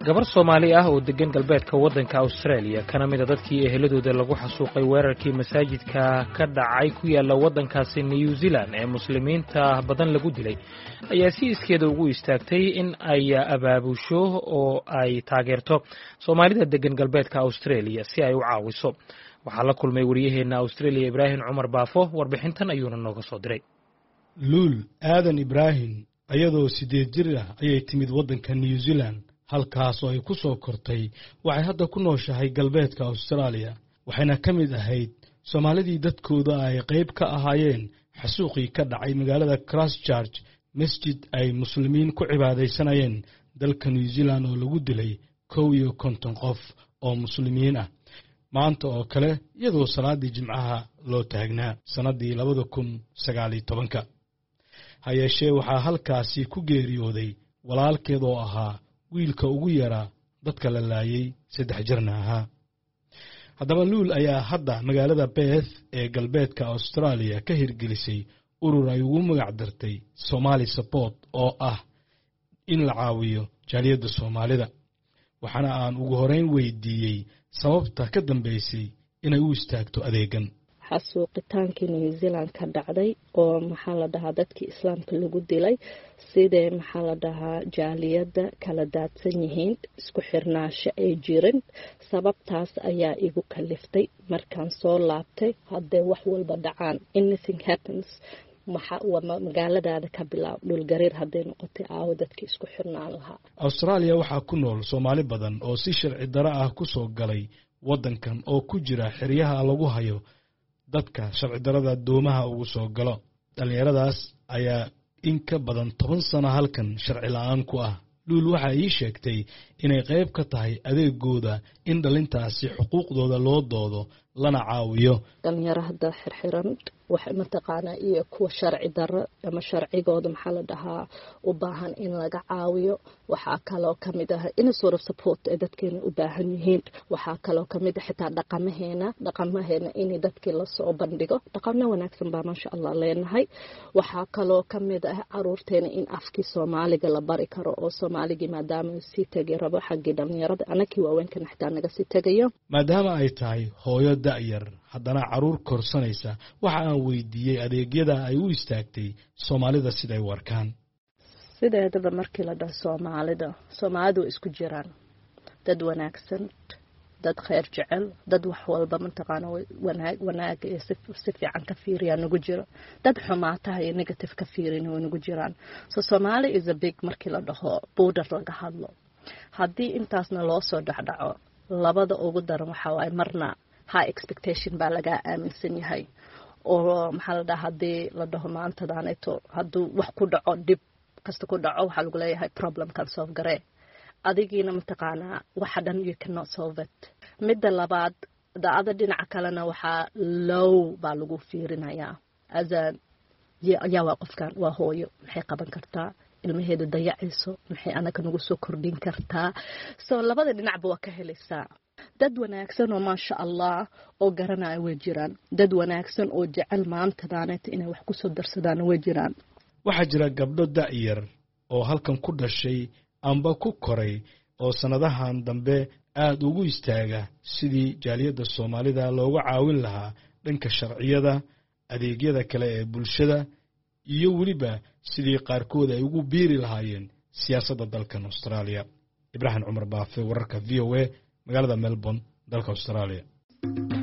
gabar Soomaali ah oo degan galbeedka waddanka Australia kana mid ah dadkii eheladooda lagu xasuuqay weerarkii masaajidka ka dhacay ku yaala waddankaasi New Zealand ee muslimiinta badan lagu dilay ayaa si iskeeda ugu istaagtay in ay abaabusho oo ay taageerto Soomaalida degan galbeedka Australia si ay u caawiso. waxaa la kulmay wariyaheena Australia Ibrahim Umar Baafo warbixintan ayuuna nooga soo diray. Luul Aadan Ibrahim ayadoo 8 jir ah ayay timid waddanka New Zealand halkaas oo ay ku soo kortay. waxay hadda ku nooshahay galbeedka Australia waxayna ka mid ahayd Soomaalidii dadkooda ay qayb ka ahaayeen xasuuqii ka dhacay magaalada Christchurch, masjid ay muslimiin ku cibaadaysanayeen dalka New Zealand oo lagu dilay 51 qof oo muslimiin ah. maanta oo kale iyadoo salaadii jimcaha loo taagnaa sanadii 2019 hayeeshee waxaa halkaasi ku geeriyooday walaalkeed oo ahaa wiilka ugu yaraa dadka la laayay 3 jirna ahaa. haddaba Luul ayaa hadda magaalada Perth ee galbeedka Australia ka hirgelisay urur ay ugu magac dartay Somali Support oo ah in la caawiyo jaaliyadda Soomaalida. waxaana aan ugu horeyn weydiiyey sababta ka dambeysay inay u istaagto adeegan. xasuuqitaankii New Zealand ka dhacday oo maxaa la dhahaa dadkii islaamka lagu dilay sidee maxaa la dhahaa jaaliyadda kala daadsan yihiin isku xirnaansho ay jirin. sababtaas ayaa igu kaliftay markaan soo laabtay haddee wax walba dhacaan anything happens magaaladaada ka bilaab dhulgariir hadday noqotay aawo dadkii isku xirnaan lahaa. Australia waxaa ku nool Soomaali badan oo si sharci darro ah ku soo galay waddankan oo ku jira xeryaha lagu hayo dadka sharci darrada doomaha ugu soo galo. dhalinyaradaas ayaa in ka badan 10 sano halkan sharci la'aan ku ah. Luul waxa ay sheegtay inay qayb ka tahay adeegooda in dhalintaasi xuquuqdooda loo doodo lana caawiyo. dhalinyarada xirxiran waxa mataqaana iyo kuwa sharci darro ama sharcigooda maxaa la dhahaa u baahan in laga caawiyo. waxaa kaloo kamid ah in sort of support ee dadkeena u baahan yihiin. waxaa kaloo kamid ah xitaa dhaqamaheena in dadkii la soo bandhigo dhaqamo wanaagsan baa masha Allah leenahay. waxaa kaloo kamid ah caruurteena in afkii Soomaaliga la bari karo oo Soomaaligi maadaama si tagay rabo xaqii dhalinyarada anakii waaweynkan xitaa naga si tagayo. maadaama ay tahay hooyo da'yar haddana caruur korsanaysa waxa aan weydiiyey adeegyada ay u istaagtay Soomaalida siday warkaan. sideedaba markii la dhaho Soomaalidu isku jiraan dad wanaagsan, dad khayr jecel, dad wax walba mataqaana wanaag iyo si fiican ka fiiriya nagu jiro, dad xumaataha iyo negative ka fiirina nagu jiraan. so Somali is a big markii la dhaho border laga hadlo. haddii intaasna loo soo dhacdhaco labada ugu daran waxa waay marna high expectation baa laga aaminsan yahay oo maxaa la dhahaa haddii la dhaho maantadaanayto hadduu wax ku dhaco dhib kasta ku dhaco waxaa lagu leeyahay problem kan solve garee adigiina mataqaanaa waxa dhan you cannot solve it. midda labaad daada dhinaca kalena waxaa low baa lagu fiirinayaa as a yaa waa qofkan waa hooyo maxay qaban kartaa ilmaheeda dayacayso maxay anaga nagu soo kordhin kartaa. so labada dhinacba waa ka helaysaa. dad wanaagsan oo maasha Allah oo garanaya way jiraan, dad wanaagsan oo jecel maantadaanayta inay wax ku soo darsadaan way jiraan. waxaa jira gabdho da'yar oo halkan ku dhashay amba ku koray oo sanadahan dambe aad ugu istaaga sidii jaaliyadda Soomaalida looga caawin lahaa dhanka sharciyada, adeegyada kale ee bulshada iyo waliba sidii qaarkood ay ugu biiri lahaayeen siyaasadda dalkan Australia. Ibrahim Umar Baafe wararka VOA magaalada Melbourne dalka Australia.